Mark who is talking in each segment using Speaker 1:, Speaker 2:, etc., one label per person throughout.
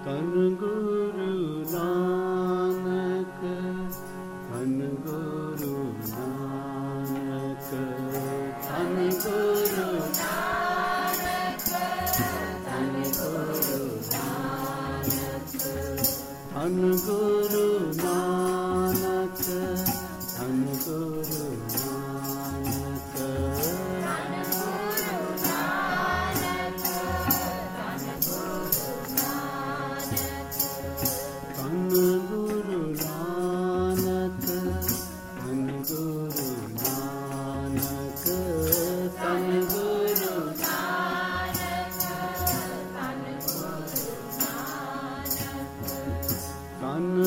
Speaker 1: धन गुरु नानक, धन गुरु नानक, धन गुरु नानक, धन गुरु नानक, धन गुरु नानक, धन गुरु नानक, धन गुरु नानक, धन गुरु नानक, धन गुरु नानक, धन गुरु नानक, धन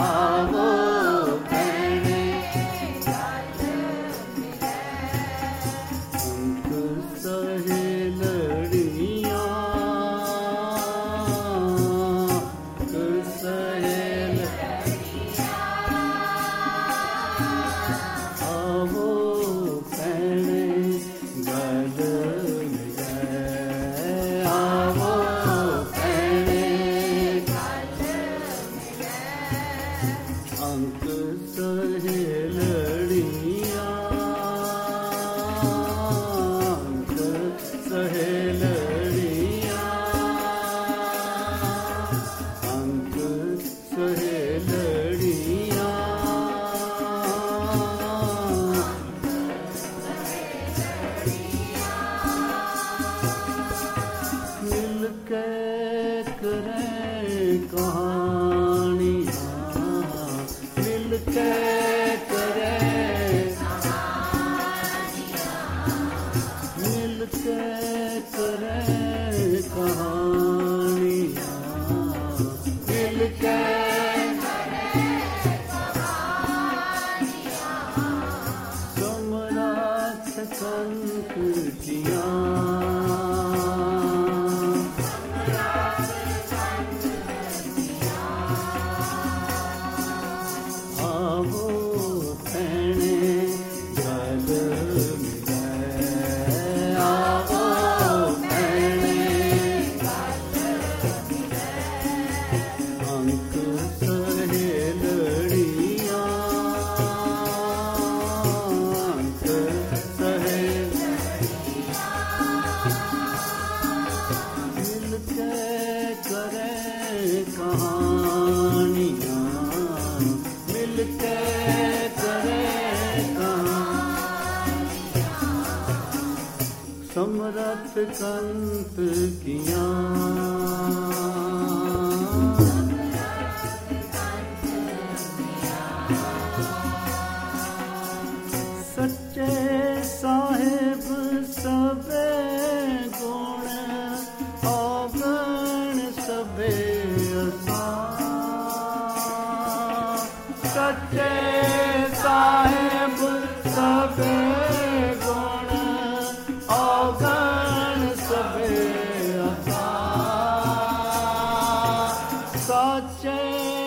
Speaker 1: आवो भैणे अंक सहेलड़ियां आवो भैणे गल आवो भैणे अंक सहेलड़ियां अंक सहेलड़ियां अंक सहेलड़ियां मिलके करें कहानियां मिलके करें मिलके करें कहानियां मिलके सम्राट संकृतियां आवो भैणे गल आवो भैणे अंक सहेलड़ियां अंक मिलके करें कहानियां मिलके करें समरथ कंत कियां सच्चे साहिब सबे गुण अवगण सबे सच्चे साहिब सबे गुण अवगण सबे सच्चे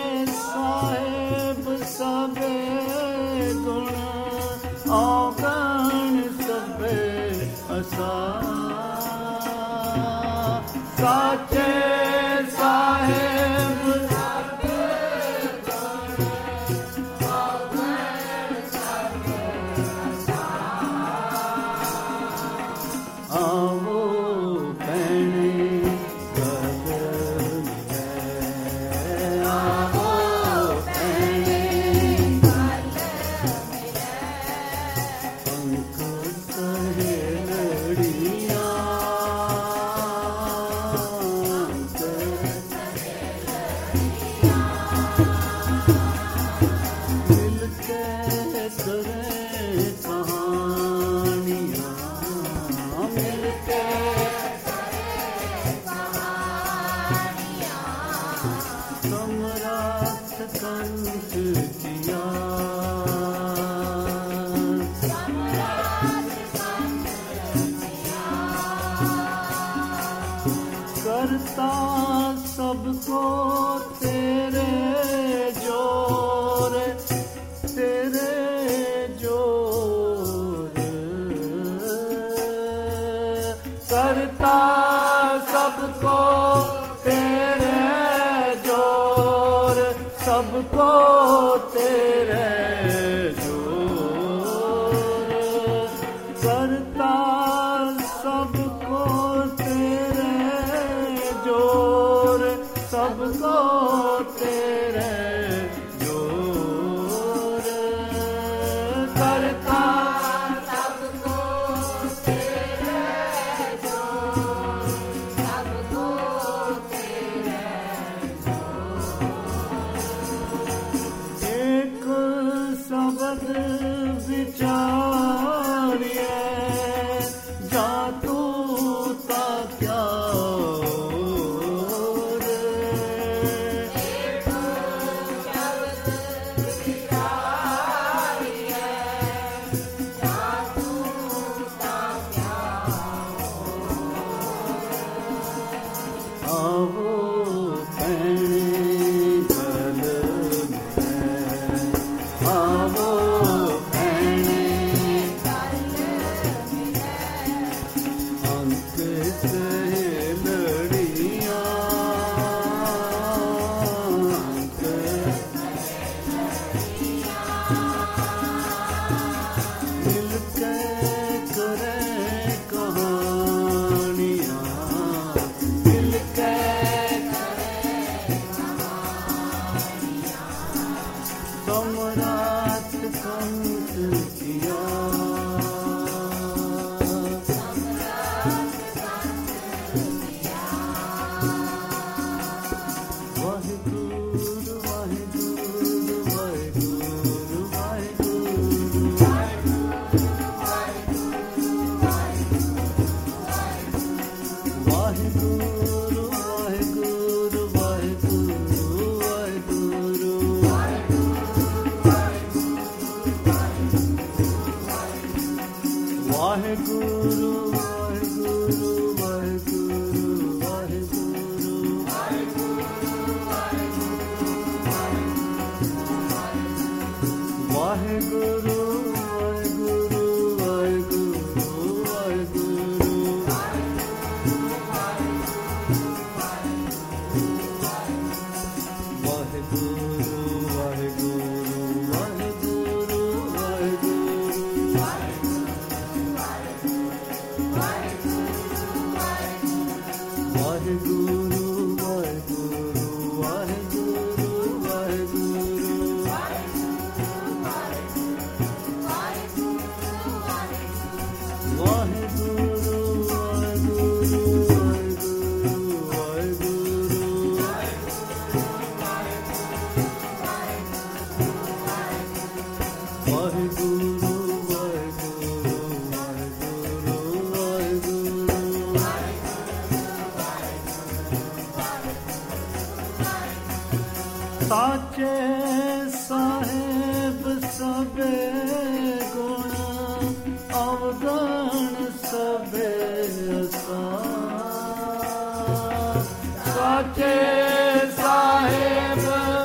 Speaker 1: साहिब सबे गुण अवगण सबे सच्चे साहिब आवो भैणे गल आवो भैणे अंक सहेलड़ियां मिलके करें कहानियां मिलके सम्राट कंत किया करता सबको तेरे जोर करता सबको तेरे जोर सबको तेरे जोर करता सबको तेरे जोर सबको तेरे जोर करता सम्राट संत किया साचे साहेब सबे गुण अवगण सबे असा साचे साहेब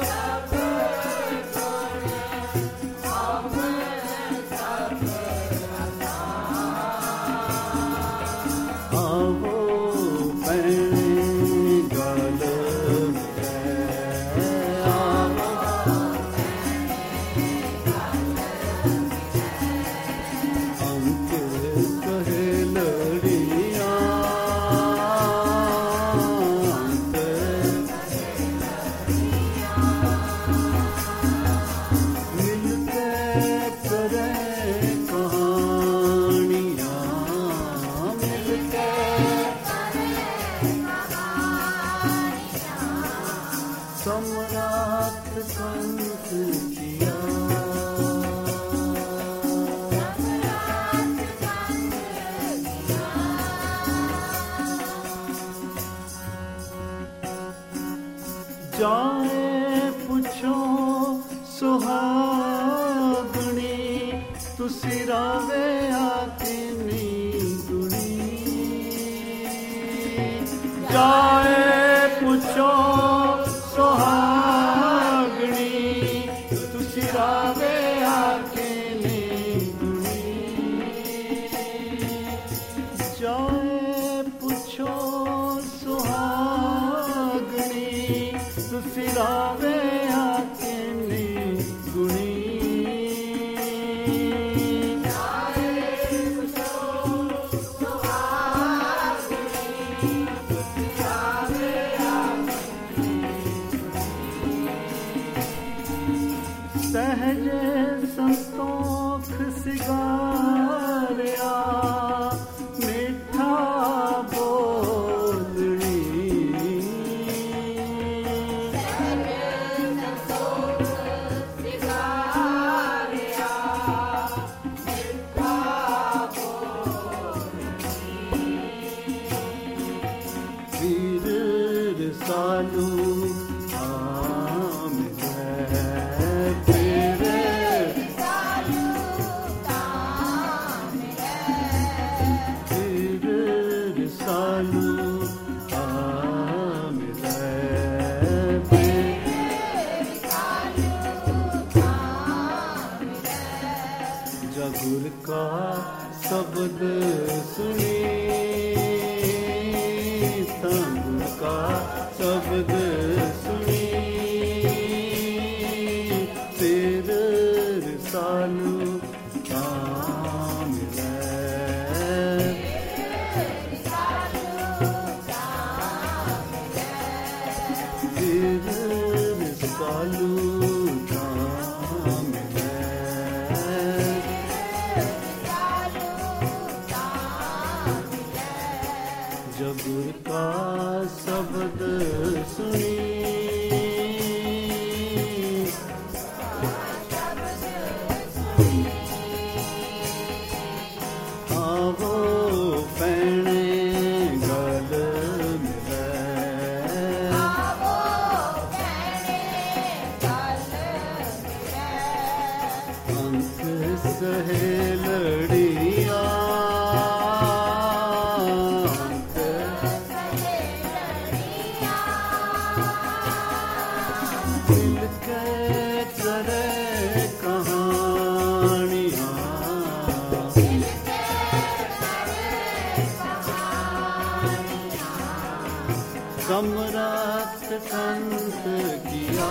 Speaker 1: सम्राट संत किया जाए पुछो सुहागणी तुसी रावे आकिनी गुणी जाए पुछो सुहागणी तुसी रावे आकिनी गुणी जाए पुछो सुहागणी तुसी रावे आकिनी गुणी सहज संतोख सिगारिया मीठा बोलनी वीर सालू जगुर का शब्द सुनी तंगुर का शब्द सुनी तेरे सालू तेरे सालू सहेलड़िया समरथ संत किया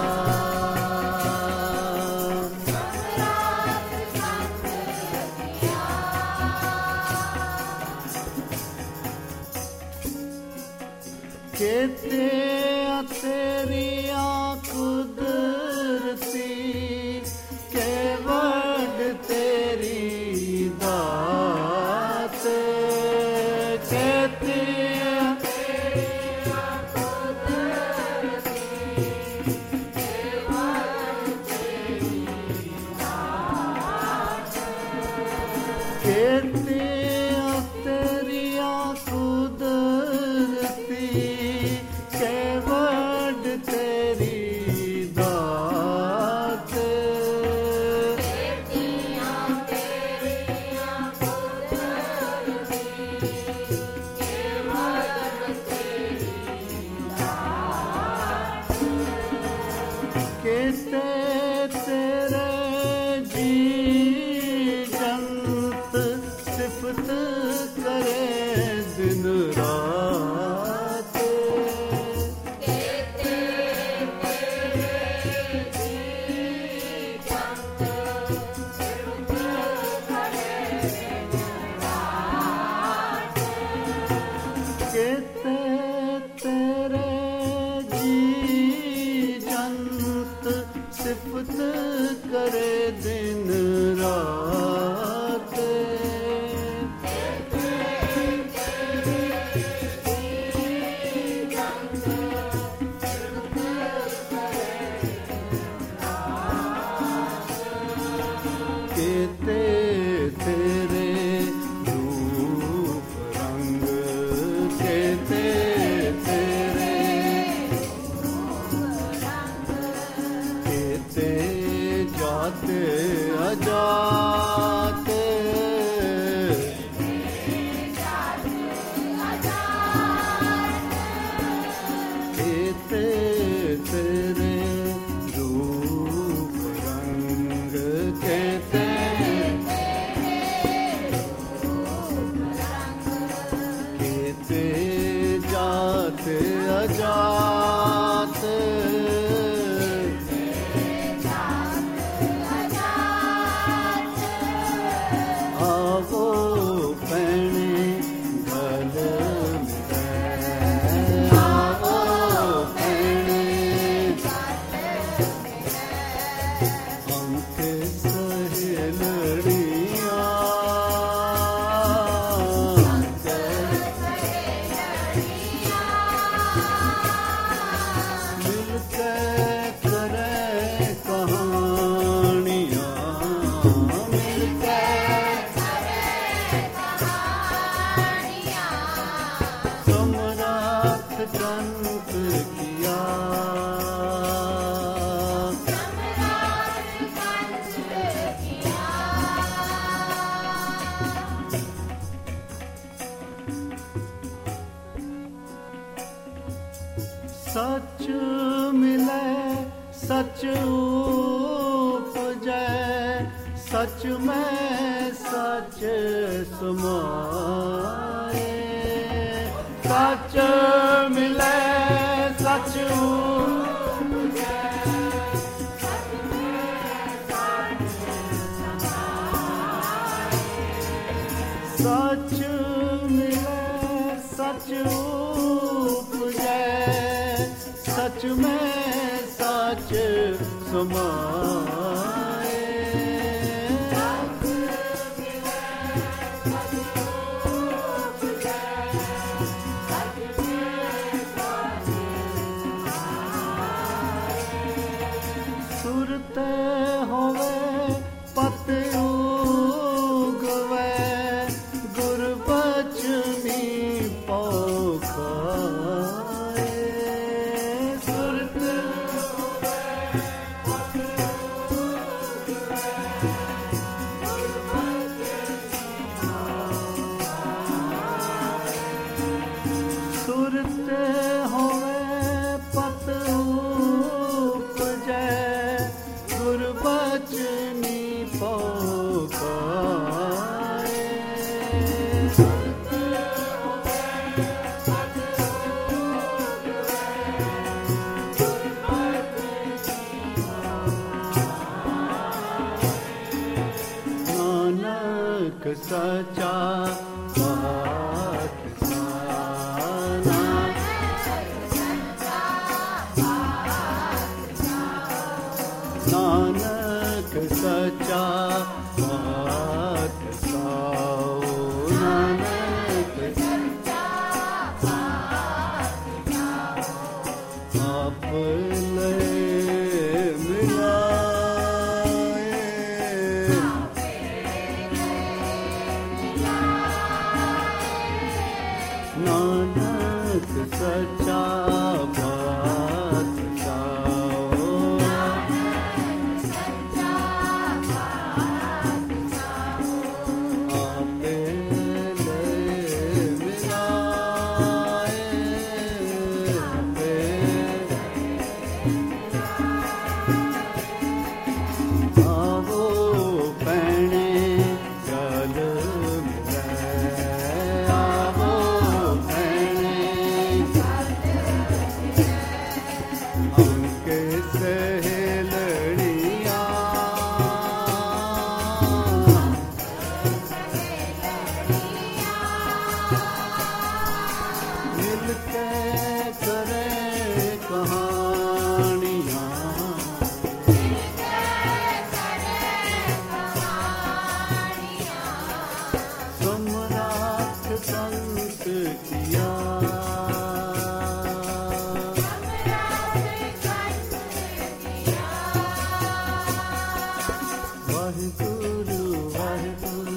Speaker 1: कहते तेरिया कुदरती केवल तेरी दात कहते तेरिया कुदरती केवल तेरी दात कहते तेरे जी सिफत करे दिन रात कहते तेरे जी जंत सिफत करे दिन रात कहते तेरे रूप रंग कहते तेरे कहते जाते अजाते कहते तेरे रूप रंग कहते कहते जाते अजाते आवो पैने गल आवो पैने अंक सहेलड़िया संत किया सच मिले सच उपजे सच में सच समाए सच मिले सच उपजे सच मिले सच उपजे सच में सच समाए सुरते होवे पत उगवे गुरबचनी पौखाए सुरते होवे सचा पातशाला नानक सचा पातशाला नानक आपने नानक सचा वाहिगुरु वाहिगुरु